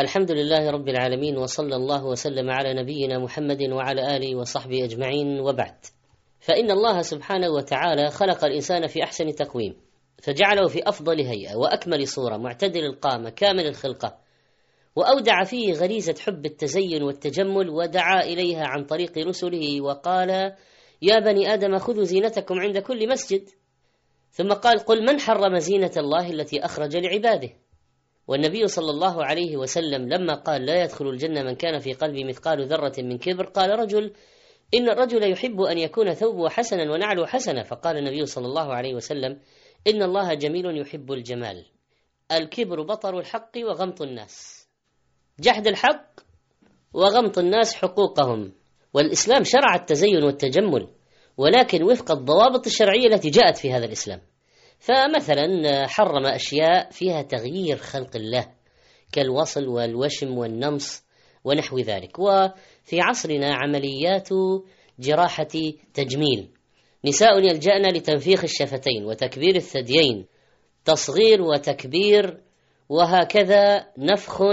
الحمد لله رب العالمين، وصلى الله وسلم على نبينا محمد وعلى آله وصحبه أجمعين، وبعد. فإن الله سبحانه وتعالى خلق الإنسان في أحسن تقويم، فجعله في أفضل هيئة وأكمل صورة، معتدل القامة، كامل الخلقة، وأودع فيه غريزة حب التزين والتجمل، ودعا إليها عن طريق رسله وقال: يا بني آدم خذوا زينتكم عند كل مسجد. ثم قال: قل من حرم زينة الله التي أخرج لعباده. والنبي صلى الله عليه وسلم لما قال: لا يدخل الجنة من كان في قلبه مثقال ذرة من كبر، قال رجل: إن الرجل يحب أن يكون ثوبه حسنا ونعله حسنا. فقال النبي صلى الله عليه وسلم: إن الله جميل يحب الجمال. الكبر بطر الحق وغمط الناس، جحد الحق وغمط الناس حقوقهم. والإسلام شرع التزين والتجمل، ولكن وفق الضوابط الشرعية التي جاءت في هذا الإسلام. فمثلا حرم أشياء فيها تغيير خلق الله، كالوصل والوشم والنمص ونحو ذلك. وفي عصرنا عمليات جراحة تجميل، نساء يلجأن لتنفيخ الشفتين وتكبير الثديين، تصغير وتكبير، وهكذا نفخ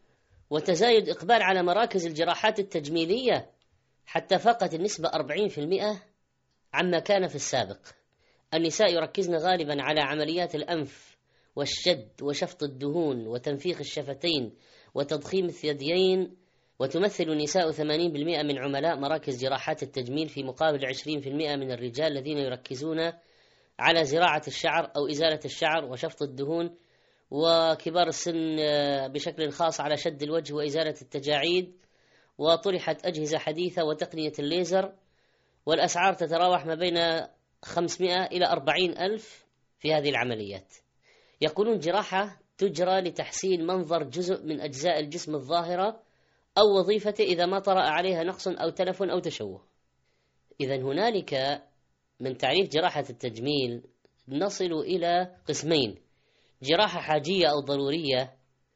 وتزايد إقبال على مراكز الجراحات التجميلية، حتى فاقت النسبة 40% عما كان في السابق. النساء يركزن غالبا على عمليات الأنف والشد وشفط الدهون وتنفيخ الشفتين وتضخيم الثديين، وتمثل النساء 80% من عملاء مراكز جراحات التجميل، في مقابل 20% من الرجال الذين يركزون على زراعة الشعر أو إزالة الشعر وشفط الدهون، وكبار السن بشكل خاص على شد الوجه وإزالة التجاعيد. وطرحت أجهزة حديثة وتقنية الليزر، والأسعار تتراوح ما بين 500 إلى 40 ألف في هذه العمليات. يقولون جراحة تجرى لتحسين منظر جزء من أجزاء الجسم الظاهرة أو وظيفته إذا ما طرأ عليها نقص أو تلف أو تشوه. إذن هنالك من تعريف جراحة التجميل نصل إلى قسمين: جراحة حاجية أو ضرورية،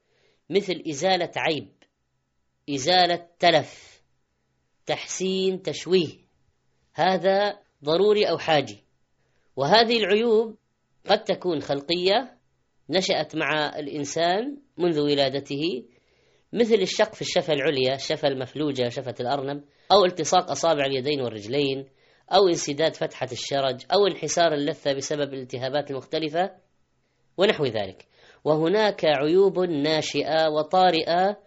مثل إزالة عيب، إزالة تلف، تحسين، تشويه، هذا ضروري أو حاجي. وهذه العيوب قد تكون خلقية نشأت مع الإنسان منذ ولادته، مثل الشق في الشفة العليا، الشفة المفلوجة، شفة الأرنب، أو التصاق أصابع اليدين والرجلين، أو انسداد فتحة الشرج، أو انحسار اللثة بسبب الالتهابات المختلفة ونحو ذلك. وهناك عيوب ناشئة وطارئة،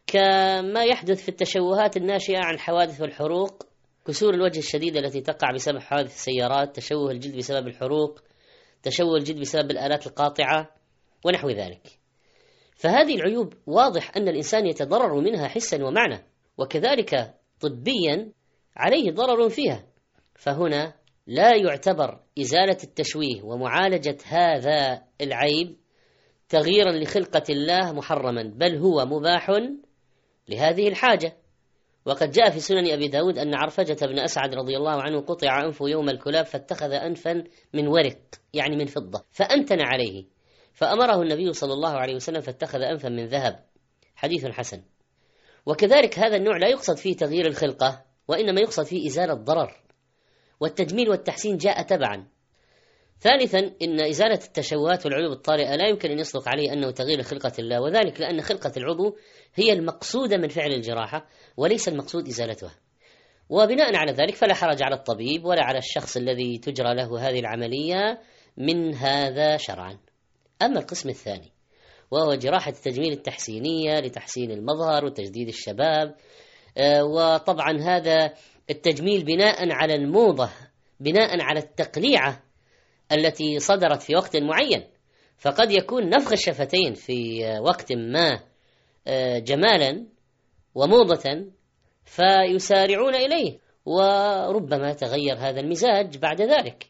كما يحدث في التشوهات الناشئة عن حوادث والحروق، كسور الوجه الشديدة التي تقع بسبب حوادث السيارات، تشوه الجلد بسبب الحروق، تشوه الجلد بسبب الآلات القاطعة ونحو ذلك. فهذه العيوب واضح أن الإنسان يتضرر منها حسا ومعنى، وكذلك طبيا عليه ضرر فيها. فهنا لا يعتبر إزالة التشويه ومعالجة هذا العيب تغييرا لخلقة الله محرما، بل هو مباح لهذه الحاجة. وقد جاء في سنن أبي داود أن عرفجة بن أسعد رضي الله عنه قطع أنفه يوم الكلاب، فاتخذ أنفا من ورق، يعني من فضة، فأنتن عليه، فأمره النبي صلى الله عليه وسلم فاتخذ أنفا من ذهب. حديث حسن. وكذلك هذا النوع لا يقصد فيه تغيير الخلقة، وإنما يقصد فيه إزالة ضرر، والتجميل والتحسين جاء تبعا. ثالثا، إن إزالة التشوهات والعيوب الطارئة لا يمكن أن يصدق عليه أنه تغيير خلقة الله، وذلك لأن خلقة العضو هي المقصودة من فعل الجراحة، وليس المقصود إزالتها. وبناء على ذلك فلا حرج على الطبيب ولا على الشخص الذي تجرى له هذه العملية من هذا شرعا. أما القسم الثاني وهو جراحة التجميل التحسينية لتحسين المظهر وتجديد الشباب، وطبعا هذا التجميل بناء على الموضة، بناء على التقليعة التي صدرت في وقت معين. فقد يكون نفخ الشفتين في وقت ما جمالا وموضة فيسارعون إليه، وربما تغير هذا المزاج بعد ذلك.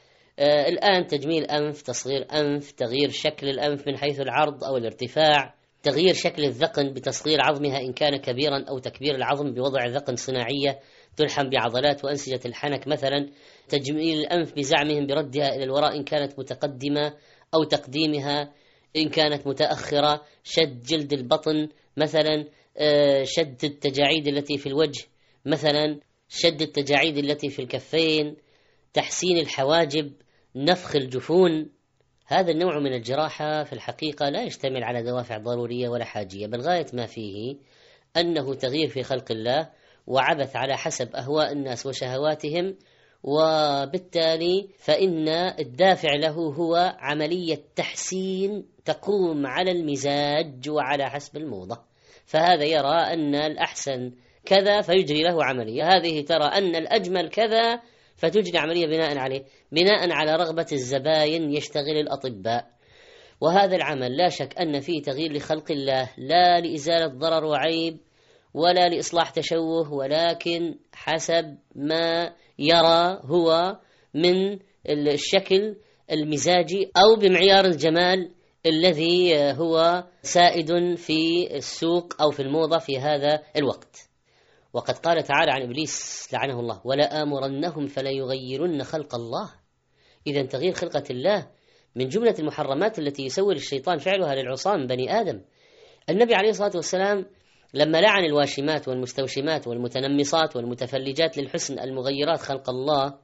الآن تجميل أنف، تصغير أنف، تغيير شكل الأنف من حيث العرض أو الارتفاع، تغيير شكل الذقن بتصغير عظمها إن كان كبيرا، أو تكبير العظم بوضع ذقن صناعية تلحم بعضلات وأنسجة الحنك مثلا، تجميل الأنف بزعمهم بردها إلى الوراء إن كانت متقدمة، أو تقديمها إن كانت متأخرة، شد جلد البطن مثلا، شد التجاعيد التي في الوجه مثلا، شد التجاعيد التي في الكفين، تحسين الحواجب، نفخ الجفون، هذا النوع من الجراحة في الحقيقة لا يشتمل على دوافع ضرورية ولا حاجية، بل غاية ما فيه أنه تغيير في خلق الله وعبث على حسب أهواء الناس وشهواتهم، وبالتالي فإن الدافع له هو عملية تحسين تقوم على المزاج وعلى حسب الموضة. فهذا يرى أن الأحسن كذا فيجري له عملية، هذه ترى أن الأجمل كذا فتجري عملية بناء عليه، بناء على رغبة الزباين يشتغل الأطباء. وهذا العمل لا شك أن فيه تغيير لخلق الله، لا لإزالة ضرر وعيب ولا لإصلاح تشوه، ولكن حسب ما يرى هو من الشكل المزاجي أو بمعيار الجمال الذي هو سائد في السوق أو في الموضة في هذا الوقت. وقد قال تعالى عن إبليس لعنه الله: ولا آمرنهم فلا يغيرن خلق الله. إذن تغيير خلقة الله من جملة المحرمات التي يسول الشيطان فعلها للعصاة بني آدم. النبي عليه الصلاة والسلام لما لعن الواشمات والمستوشمات والمتنمصات والمتفلجات للحسن المغيرات خلق الله،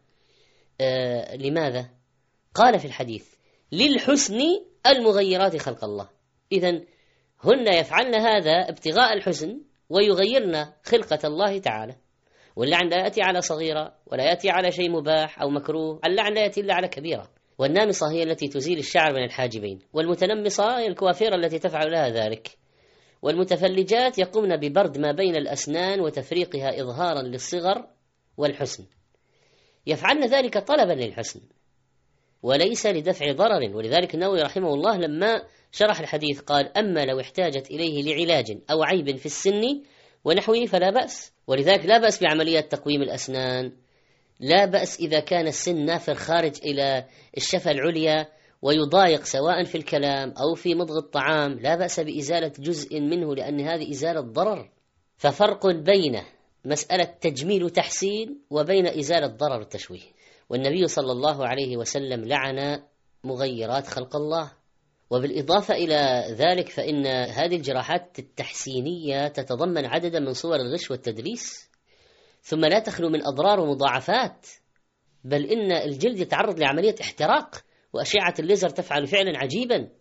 لماذا؟ قال في الحديث: للحسن المغيرات خلق الله. إذن هن يفعلن هذا ابتغاء الحسن ويغيرن خلقة الله تعالى. واللعن لا يأتي على صغيرة ولا يأتي على شيء مباح أو مكروه، اللعن لا يأتي إلا على كبيرة. والنامصة هي التي تزيل الشعر من الحاجبين، والمتنمصة هي الكوافيرة التي تفعل لها ذلك، والمتفلجات يقومن ببرد ما بين الأسنان وتفريقها إظهارا للصغر والحسن. يفعلن ذلك طلبا للحسن وليس لدفع ضرر. ولذلك النووي رحمه الله لما شرح الحديث قال: أما لو احتاجت إليه لعلاج أو عيب في السن ونحوه فلا بأس. ولذلك لا بأس بعمليات تقويم الأسنان، لا بأس إذا كان السن نافر خارج إلى الشفة العليا ويضايق سواء في الكلام أو في مضغ الطعام، لا بأس بإزالة جزء منه، لأن هذه إزالة ضرر. ففرق بين مسألة تجميل وتحسين وبين إزالة ضرر التشويه. والنبي صلى الله عليه وسلم لعن مغيرات خلق الله. وبالإضافة إلى ذلك فإن هذه الجراحات التحسينية تتضمن عددا من صور الغش والتدليس، ثم لا تخلو من أضرار ومضاعفات، بل إن الجلد يتعرض لعملية احتراق، وأشعة الليزر تفعل فعلا عجيبا.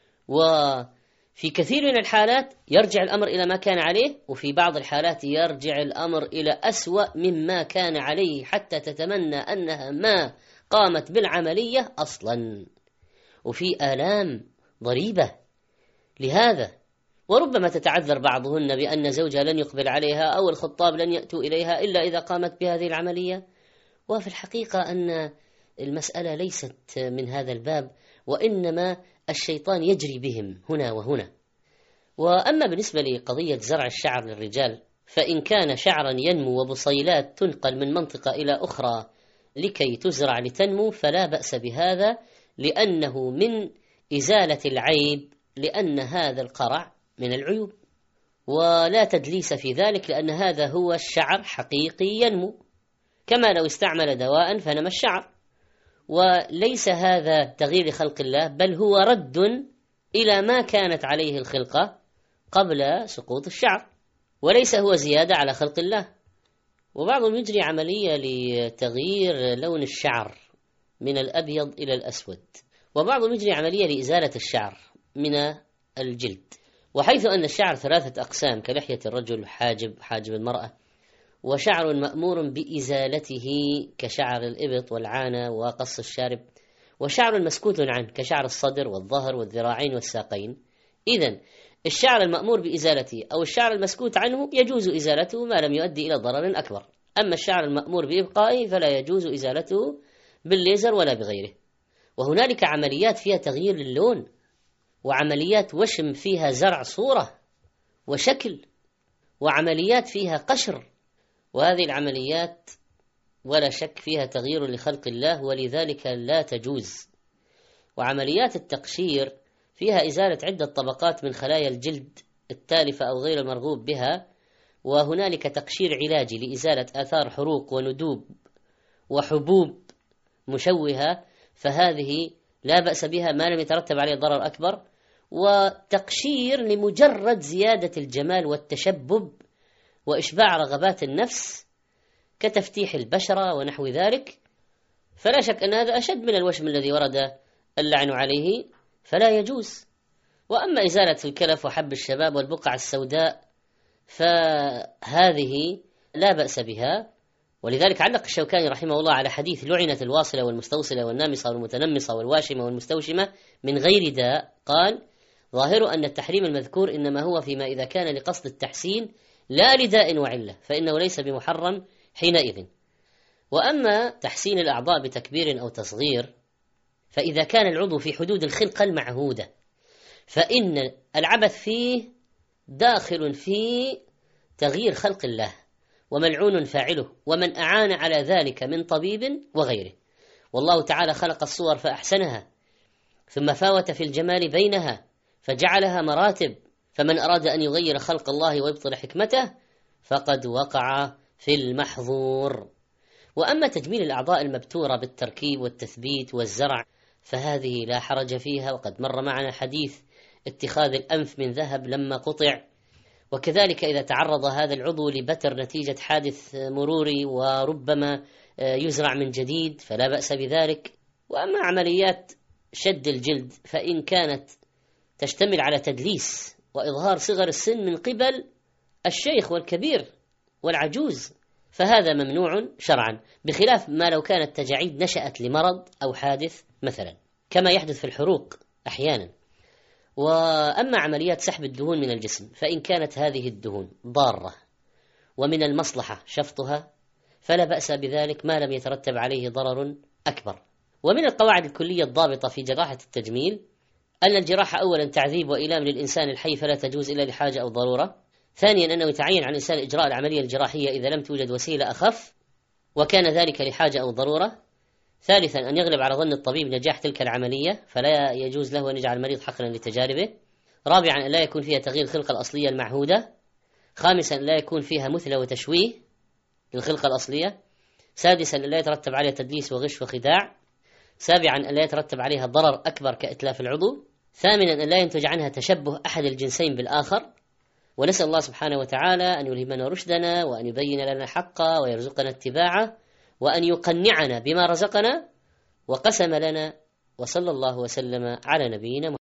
وفي كثير من الحالات يرجع الأمر إلى ما كان عليه، وفي بعض الحالات يرجع الأمر إلى أسوأ مما كان عليه، حتى تتمنى أنها ما قامت بالعملية أصلا، وفي آلام ضريبة لهذا. وربما تتعذر بعضهن بأن زوجها لن يقبل عليها أو الخطاب لن يأتوا إليها إلا إذا قامت بهذه العملية. وفي الحقيقة أن المسألة ليست من هذا الباب، وإنما الشيطان يجري بهم هنا وهنا. وأما بالنسبة لقضية زرع الشعر للرجال، فإن كان شعرا ينمو وبصيلات تنقل من منطقة إلى أخرى لكي تزرع لتنمو فلا بأس بهذا، لأنه من إزالة العيب، لأن هذا القرع من العيوب، ولا تدليس في ذلك، لأن هذا هو الشعر حقيقي ينمو، كما لو استعمل دواء فنمى الشعر. وليس هذا تغيير خلق الله، بل هو رد إلى ما كانت عليه الخلقة قبل سقوط الشعر، وليس هو زيادة على خلق الله. وبعضهم يجري عملية لتغيير لون الشعر من الأبيض إلى الأسود، وبعضهم يجري عملية لإزالة الشعر من الجلد. وحيث أن الشعر 3 أقسام كلحية الرجل، حاجب المرأة، وشعر مأمور بإزالته كشعر الإبط والعانة وقص الشارب، وشعر مسكوت عنه كشعر الصدر والظهر والذراعين والساقين. إذن الشعر المأمور بإزالته أو الشعر المسكوت عنه يجوز إزالته ما لم يؤدي إلى ضرر أكبر، أما الشعر المأمور بإبقائه فلا يجوز إزالته بالليزر ولا بغيره. وهنالك عمليات فيها تغيير للون، وعمليات وشم فيها زرع صورة وشكل، وعمليات فيها قشر، وهذه العمليات ولا شك فيها تغيير لخلق الله، ولذلك لا تجوز. وعمليات التقشير فيها إزالة عدة طبقات من خلايا الجلد التالفة أو غير المرغوب بها، وهنالك تقشير علاجي لإزالة آثار حروق وندوب وحبوب مشوهة، فهذه لا بأس بها ما لم يترتب عليه ضرر أكبر. وتقشير لمجرد زيادة الجمال والتشبب وإشباع رغبات النفس كتفتيح البشرة ونحو ذلك، فلا شك أن هذا أشد من الوشم الذي ورد اللعن عليه فلا يجوز. وأما إزالة الكلف وحب الشباب والبقع السوداء فهذه لا بأس بها. ولذلك علق الشوكاني رحمه الله على حديث لعنت الواصلة والمستوصلة والنامصة والمتنمصة والواشمة والمستوشمة من غير داء، قال: ظاهر أن التحريم المذكور إنما هو فيما إذا كان لقصد التحسين لا لداء وعلة، فإنه ليس بمحرم حينئذ. وأما تحسين الأعضاء بتكبير أو تصغير فإذا كان العضو في حدود الخلقة المعهودة فإن العبث فيه داخل في تغيير خلق الله، وملعون فاعله ومن أعان على ذلك من طبيب وغيره. والله تعالى خلق الصور فأحسنها، ثم فاوت في الجمال بينها فجعلها مراتب، فمن أراد أن يغير خلق الله ويبطل حكمته فقد وقع في المحظور. وأما تجميل الأعضاء المبتورة بالتركيب والتثبيت والزرع فهذه لا حرج فيها، وقد مر معنا حديث اتخاذ الأنف من ذهب لما قطع، وكذلك إذا تعرض هذا العضو لبتر نتيجة حادث مروري وربما يزرع من جديد فلا بأس بذلك. وأما عمليات شد الجلد فإن كانت تشتمل على تدليس وإظهار صغر السن من قبل الشيخ والكبير والعجوز فهذا ممنوع شرعا، بخلاف ما لو كانت تجاعيد نشأت لمرض أو حادث مثلا، كما يحدث في الحروق أحيانا. وأما عمليات سحب الدهون من الجسم فإن كانت هذه الدهون ضارة ومن المصلحة شفطها فلا بأس بذلك ما لم يترتب عليه ضرر أكبر. ومن القواعد الكلية الضابطة في جراحة التجميل أن الجراحة أولا تعذيب وإيلام للإنسان الحي فلا تجوز إلا لحاجة أو ضرورة. ثانيا أنه يتعين على الإنسان إجراء العملية الجراحية إذا لم توجد وسيلة أخف وكان ذلك لحاجة أو ضرورة. ثالثا أن يغلب على ظن الطبيب نجاح تلك العملية فلا يجوز له أن يجعل المريض حقنا لتجاربه. رابعا أن لا يكون فيها تغيير الخلقة الأصلية المعهودة. خامسا أن لا يكون فيها مثلة وتشويه للخلقة الأصلية. سادسا أن لا يترتب عليها تدليس وغش وخداع. سابعا أن لا يترتب عليها ضرر أكبر كإتلاف العضو. ثامنا أن لا ينتج عنها تشبه أحد الجنسين بالآخر. ونسأل الله سبحانه وتعالى أن يلهمنا رشدنا وأن يبين لنا الحق ويرزقنا اتباعه وأن يقنعنا بما رزقنا وقسم لنا. وصلى الله وسلم على نبينا محمد.